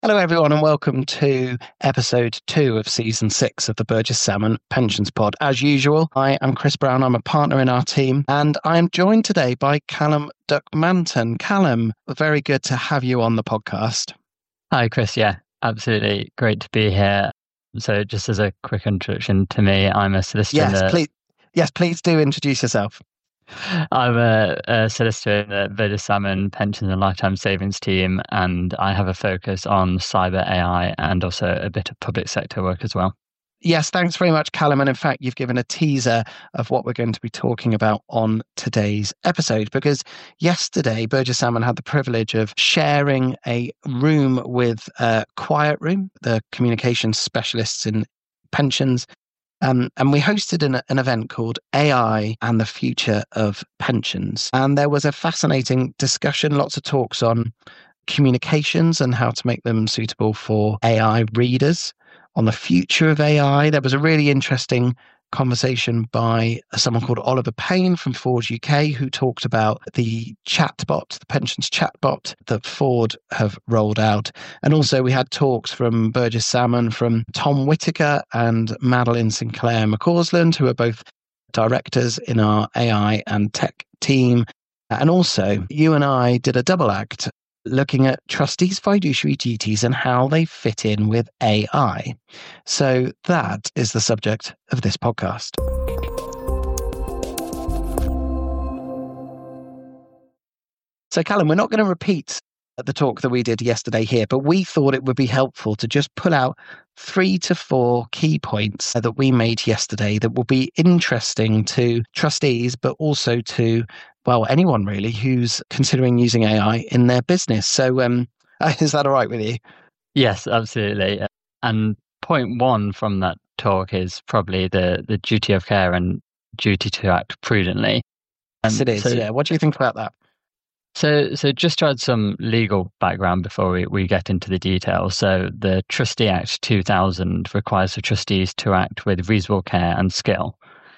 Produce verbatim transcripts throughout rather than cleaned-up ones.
Hello, everyone, and welcome to episode two of season six of the Burgess Salmon Pensions Pod. As usual, I am Chris Brown. I'm a partner in our team, and I am joined today by Callum Duckmanton. Callum, very good to have you on the podcast. Hi, Chris. Yeah, absolutely great to be here. So, just as a quick introduction to me, I'm a solicitor. Yes, in the, please. Yes, please do introduce yourself. I'm a, a solicitor in the Burgess Salmon Pensions and Lifetime Savings team, and I have a focus on cyber A I and also a bit of public sector work as well. Yes, thanks very much, Callum. And in fact, you've given a teaser of what we're going to be talking about on today's episode, because yesterday, Burgess Salmon had the privilege of sharing a room with uh, Quiet Room, the communications specialists in pensions. Um, and we hosted an, an event called A I and the Future of Pensions. And there was a fascinating discussion, lots of talks on communications and how to make them suitable for A I readers, on the future of A I. There was a really interesting conversation by someone called Oliver Payne from Ford U K, who talked about the chatbot, the pensions chatbot that Ford have rolled out. And also we had talks from Burgess Salmon, from Tom Whitaker and Madeline Sinclair McCausland, who are both directors in our A I and tech team. And also you and I did a double act looking at trustees' fiduciary duties and how they fit in with A I. So that is the subject of this podcast. So Callum, we're not going to repeat the talk that we did yesterday here, but we thought it would be helpful to just pull out three to four key points that we made yesterday that will be interesting to trustees, but also to well, anyone really who's considering using A I in their business. So um, is that all right with you? Yes, absolutely. And point one from that talk is probably the, the duty of care and duty to act prudently. Yes, it is. So, yeah. What do you think about that? So, so just to add some legal background before we, we get into the details. So the Trustee Act two thousand requires for trustees to act with reasonable care and skill.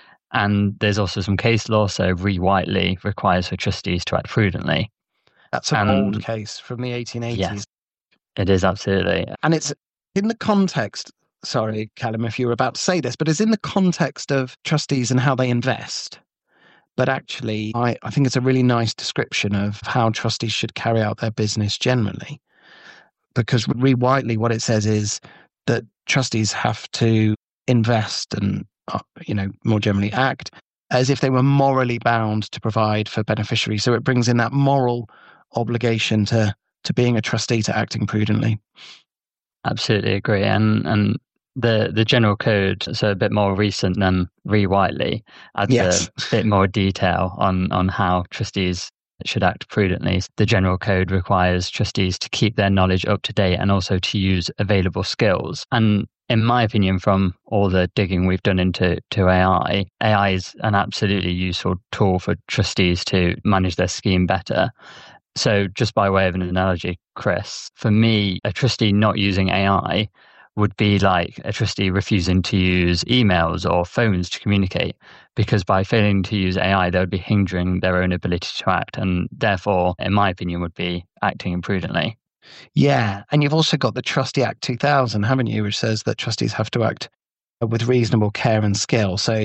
And there's also some case law, so Re Whiteley requires for trustees to act prudently. That's an and, old case from the eighteen eighties. Yes, it is, absolutely. And it's in the context, sorry, Callum, if you were about to say this, but it's in the context of trustees and how they invest. But actually, I, I think it's a really nice description of how trustees should carry out their business generally. Because Re Whiteley, what it says is that trustees have to invest and you know, more generally act as if they were morally bound to provide for beneficiaries. So it brings in that moral obligation to to being a trustee, to acting prudently. Absolutely agree. And and the the general code, so a bit more recent than Re Whiteley, adds yes. a bit more detail on on how trustees should act prudently. The general code requires trustees to keep their knowledge up to date and also to use available skills. And in my opinion, from all the digging we've done into to A I, A I is an absolutely useful tool for trustees to manage their scheme better. So just by way of an analogy, Chris, for me, a trustee not using A I would be like a trustee refusing to use emails or phones to communicate, because by failing to use A I, they would be hindering their own ability to act, and therefore, in my opinion, would be acting imprudently. Yeah, and you've also got the Trustee Act two thousand, haven't you, which says that trustees have to act with reasonable care and skill. So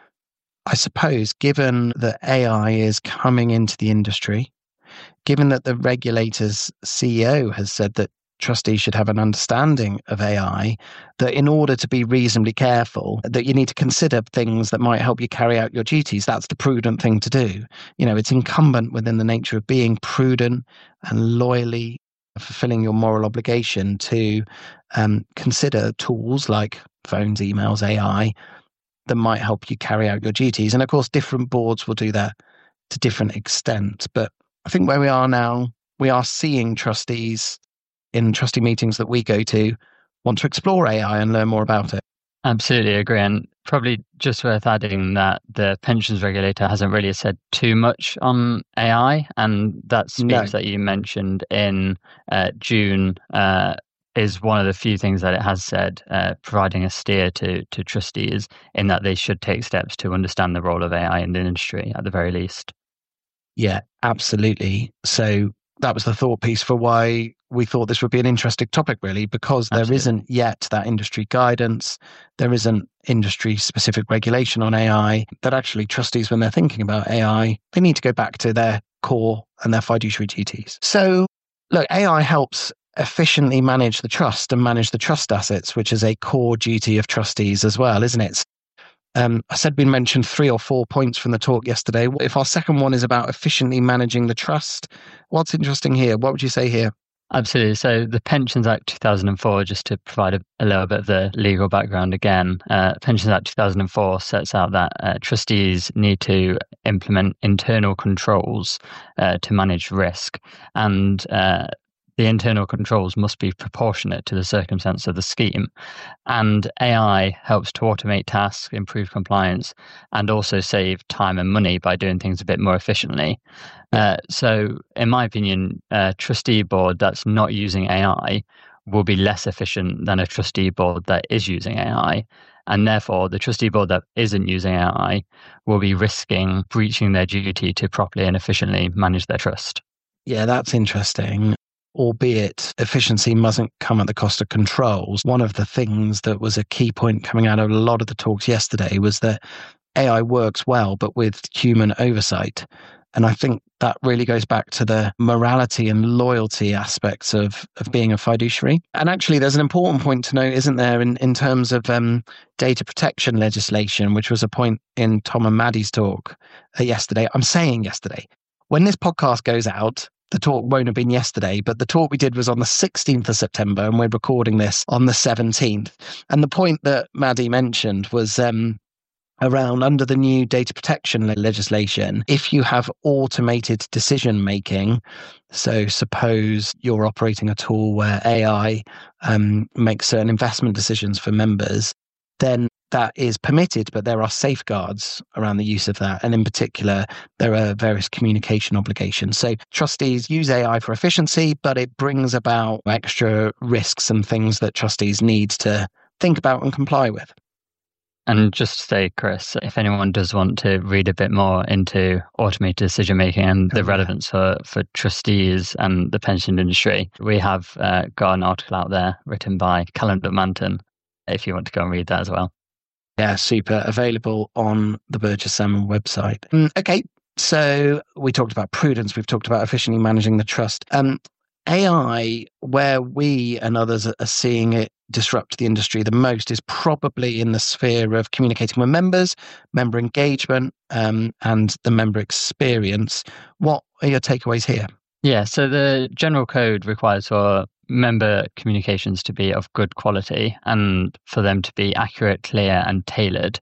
I suppose, given that A I is coming into the industry, given that the regulator's C E O has said that trustees should have an understanding of A I, that in order to be reasonably careful, that you need to consider things that might help you carry out your duties. That's the prudent thing to do. You know, it's incumbent within the nature of being prudent and loyally fulfilling your moral obligation to um, consider tools like phones, emails, A I that might help you carry out your duties. And of course, different boards will do that to different extent. But I think where we are now, we are seeing trustees in trustee meetings that we go to want to explore A I and learn more about it. Absolutely agree. And probably just worth adding that the pensions regulator hasn't really said too much on A I. And that speech no. that you mentioned in uh, June uh, is one of the few things that it has said, uh, providing a steer to, to trustees in that they should take steps to understand the role of A I in the industry at the very least. Yeah, absolutely. So that was the thought piece for why we thought this would be an interesting topic, really, because there Absolutely. isn't yet that industry guidance. There isn't industry specific regulation on A I that actually trustees, when they're thinking about A I, they need to go back to their core and their fiduciary duties. So look, A I helps efficiently manage the trust and manage the trust assets, which is a core duty of trustees as well, isn't it? Um, I said we mentioned three or four points from the talk yesterday. If our second one is about efficiently managing the trust, what's interesting here? What would you say here? Absolutely. So the Pensions Act two thousand four, just to provide a, a little bit of the legal background again, uh, Pensions Act two thousand four sets out that uh, trustees need to implement internal controls uh, to manage risk, and uh, the internal controls must be proportionate to the circumstance of the scheme. And A I helps to automate tasks, improve compliance, and also save time and money by doing things a bit more efficiently. Uh, so, in my opinion, a trustee board that's not using A I will be less efficient than a trustee board that is using A I. And therefore, the trustee board that isn't using A I will be risking breaching their duty to properly and efficiently manage their trust. Yeah, that's interesting. Albeit efficiency mustn't come at the cost of controls. One of the things that was a key point coming out of a lot of the talks yesterday was that A I works well, but with human oversight. And I think that really goes back to the morality and loyalty aspects of, of being a fiduciary. And actually, there's an important point to note, isn't there, in, in terms of um, data protection legislation, which was a point in Tom and Maddie's talk uh, yesterday. I'm saying yesterday. When this podcast goes out, the talk won't have been yesterday, but the talk we did was on the sixteenth of September, and we're recording this on the seventeenth. And the point that Maddie mentioned was um, around under the new data protection legislation, if you have automated decision making, so suppose you're operating a tool where A I um, makes certain investment decisions for members, then that is permitted, but there are safeguards around the use of that. And in particular, there are various communication obligations. So trustees use A I for efficiency, but it brings about extra risks and things that trustees need to think about and comply with. And just to say, Chris, if anyone does want to read a bit more into automated decision making and the oh, relevance yeah. for, for trustees and the pension industry, we have uh, got an article out there written by Callum Manton, if you want to go and read that as well. Yeah, super. Available on the Burgess Salmon website. Mm, okay, so we talked about prudence. We've talked about efficiently managing the trust. Um, A I, where we and others are seeing it disrupt the industry the most, is probably in the sphere of communicating with members, member engagement, um, and the member experience. What are your takeaways here? Yeah, so the General Code requires for member communications to be of good quality and for them to be accurate, clear, and tailored.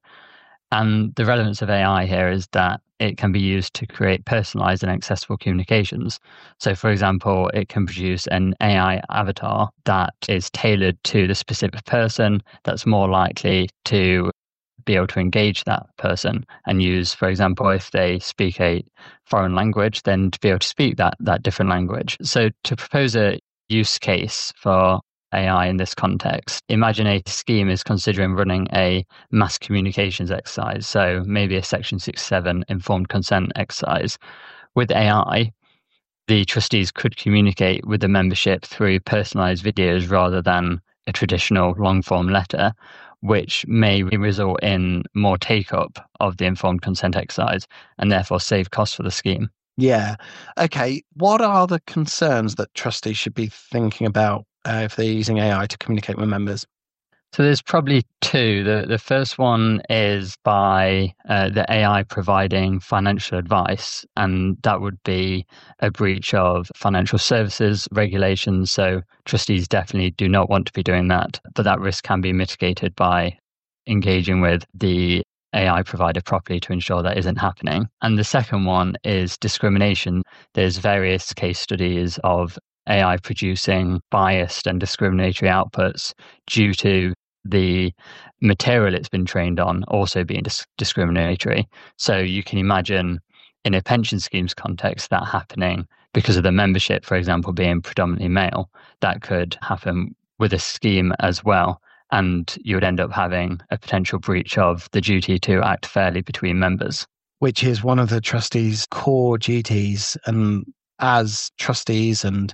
And the relevance of A I here is that it can be used to create personalized and accessible communications. So, for example, it can produce an A I avatar that is tailored to the specific person, that's more likely to be able to engage that person and use, for example, if they speak a foreign language, then to be able to speak that that different language. So to propose a use case for A I in this context, imagine a scheme is considering running a mass communications exercise, so maybe a Section sixty-seven informed consent exercise. With A I, the trustees could communicate with the membership through personalized videos rather than a traditional long-form letter, which may result in more take-up of the informed consent exercise and therefore save costs for the scheme. Yeah. Okay. What are the concerns that trustees should be thinking about uh, if they're using A I to communicate with members? So there's probably two. The the first one is by uh, the A I providing financial advice, and that would be a breach of financial services regulations. So trustees definitely do not want to be doing that, but that risk can be mitigated by engaging with the A I provider properly to ensure that isn't happening. And the second one is discrimination. There's various case studies of A I producing biased and discriminatory outputs due to the material it's been trained on also being dis- discriminatory. So you can imagine in a pension schemes context that happening because of the membership, for example, being predominantly male. That could happen with a scheme as well. And you would end up having a potential breach of the duty to act fairly between members. Which is one of the trustees' core duties. And as trustees and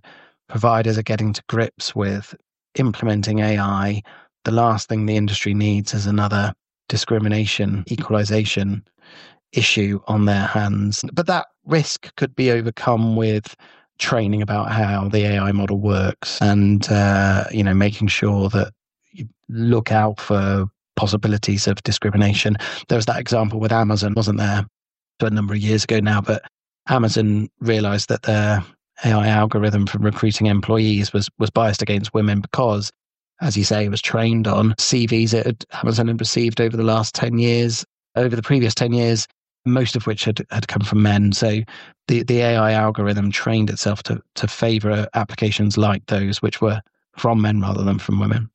providers are getting to grips with implementing A I, the last thing the industry needs is another discrimination, equalization issue on their hands. But that risk could be overcome with training about how the A I model works and, uh, you know, making sure that you look out for possibilities of discrimination. There was that example with Amazon, wasn't there, a number of years ago now, but Amazon realized that their A I algorithm for recruiting employees was, was biased against women because, as you say, it was trained on C Vs that Amazon had received over the last ten years, over the previous ten years, most of which had, had come from men. So the, the A I algorithm trained itself to, to favor applications like those, which were from men rather than from women.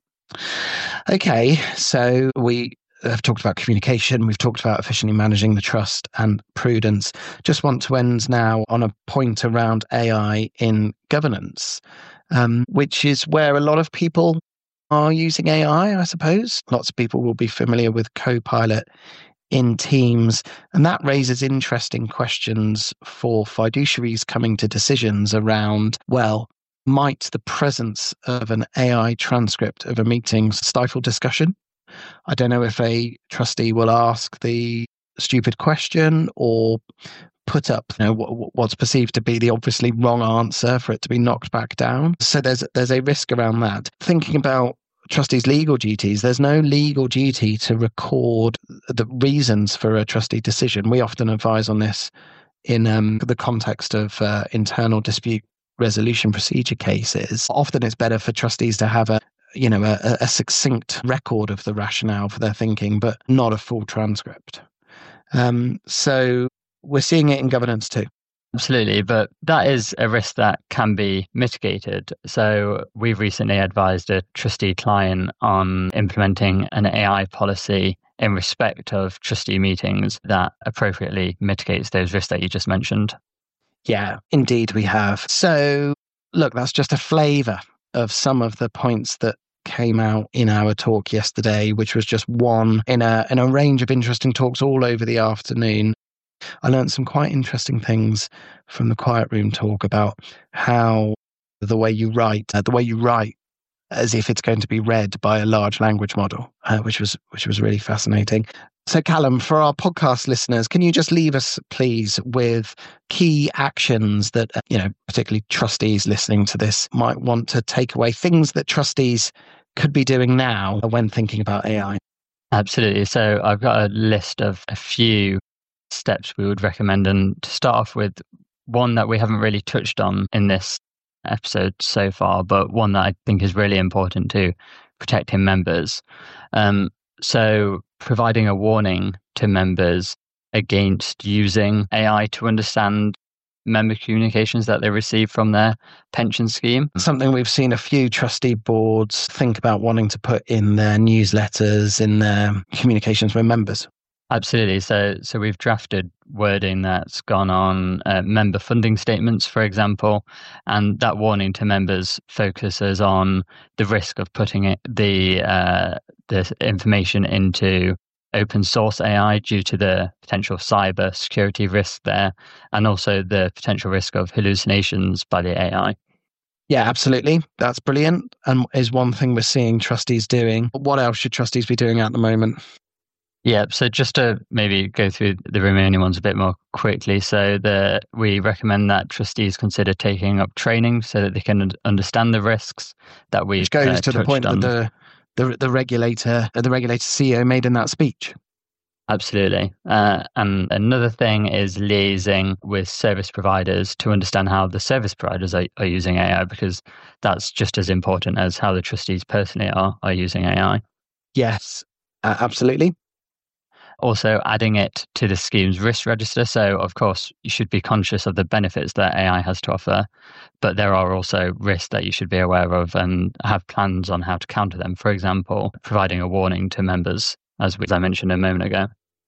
Okay, so we have talked about communication. We've talked about efficiently managing the trust and prudence. Just want to end now on a point around A I in governance, um, which is where a lot of people are using A I, I suppose. Lots of people will be familiar with Copilot in Teams, and that raises interesting questions for fiduciaries coming to decisions around, well, might the presence of an A I transcript of a meeting stifle discussion? I don't know if a trustee will ask the stupid question or put up, you know, what, what's perceived to be the obviously wrong answer for it to be knocked back down. So there's there's a risk around that. Thinking about trustees' legal duties, there's no legal duty to record the reasons for a trustee decision. We often advise on this in um, the context of uh, internal dispute resolution procedure cases. Often it's better for trustees to have a you know a, a succinct record of the rationale for their thinking, but not a full transcript. Um, so we're seeing it in governance too. Absolutely, but that is a risk that can be mitigated. So we've recently advised a trustee client on implementing an A I policy in respect of trustee meetings that appropriately mitigates those risks that you just mentioned. Yeah, indeed we have. So look, that's just a flavour of some of the points that came out in our talk yesterday, which was just one in a in a range of interesting talks all over the afternoon. I learned some quite interesting things from the Quiet Room talk about how the way you write, uh, the way you write as if it's going to be read by a large language model, uh, which was which was really fascinating. So Callum, for our podcast listeners, can you just leave us, please, with key actions that, uh, you know, particularly trustees listening to this might want to take away, things that trustees could be doing now when thinking about A I? Absolutely. So I've got a list of a few steps we would recommend. And to start off with, one that we haven't really touched on in this episode so far, but one that I think is really important to protecting members. Um, so providing a warning to members against using A I to understand member communications that they receive from their pension scheme. Something we've seen a few trustee boards think about wanting to put in their newsletters, in their communications with members. Absolutely. So so we've drafted wording that's gone on uh, member funding statements, for example, and that warning to members focuses on the risk of putting it, the uh, the information into open source A I due to the potential cyber security risk there, and also the potential risk of hallucinations by the A I. Yeah, absolutely. That's brilliant, and is one thing we're seeing trustees doing. What else should trustees be doing at the moment? Yeah, so just to maybe go through the remaining ones a bit more quickly. So the we recommend that trustees consider taking up training so that they can understand the risks that we. Which goes uh, to the point on. that the, the the regulator, the regulator C E O made in that speech. Absolutely. Uh, and another thing is liaising with service providers to understand how the service providers are, are using A I, because that's just as important as how the trustees personally are, are using A I. Yes, uh, absolutely. Also adding it to the scheme's risk register. So, of course, you should be conscious of the benefits that A I has to offer, but there are also risks that you should be aware of and have plans on how to counter them. For example, providing a warning to members, as, we, as I mentioned a moment ago.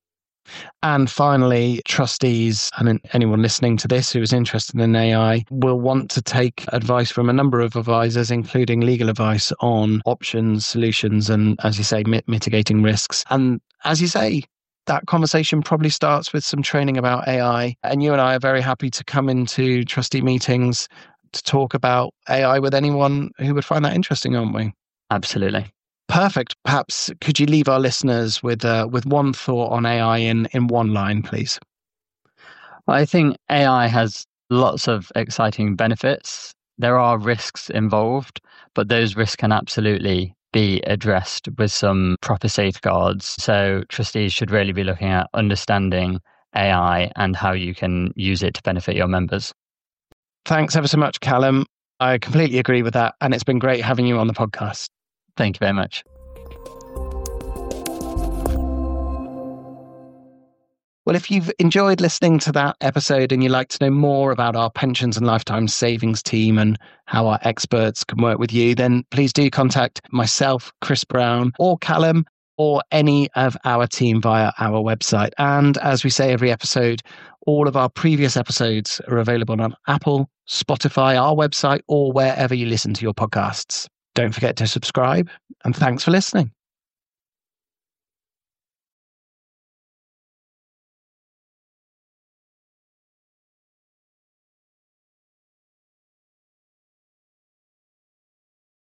And finally, trustees and anyone listening to this who is interested in A I will want to take advice from a number of advisors, including legal advice on options, solutions, and, as you say, mit- mitigating risks. And as you say, that conversation probably starts with some training about A I. And you and I are very happy to come into trustee meetings to talk about A I with anyone who would find that interesting, aren't we? Absolutely. Perfect. Perhaps could you leave our listeners with uh, with one thought on A I in, in one line, please? I think A I has lots of exciting benefits. There are risks involved, but those risks can absolutely be addressed with some proper safeguards. So trustees should really be looking at understanding A I and how you can use it to benefit your members. Thanks ever so much, Callum. I completely agree with that. And it's been great having you on the podcast. Thank you very much. Well, if you've enjoyed listening to that episode and you'd like to know more about our pensions and lifetime savings team and how our experts can work with you, then please do contact myself, Chris Brown, or Callum, or any of our team via our website. And as we say every episode, all of our previous episodes are available on Apple, Spotify, our website, or wherever you listen to your podcasts. Don't forget to subscribe, and thanks for listening.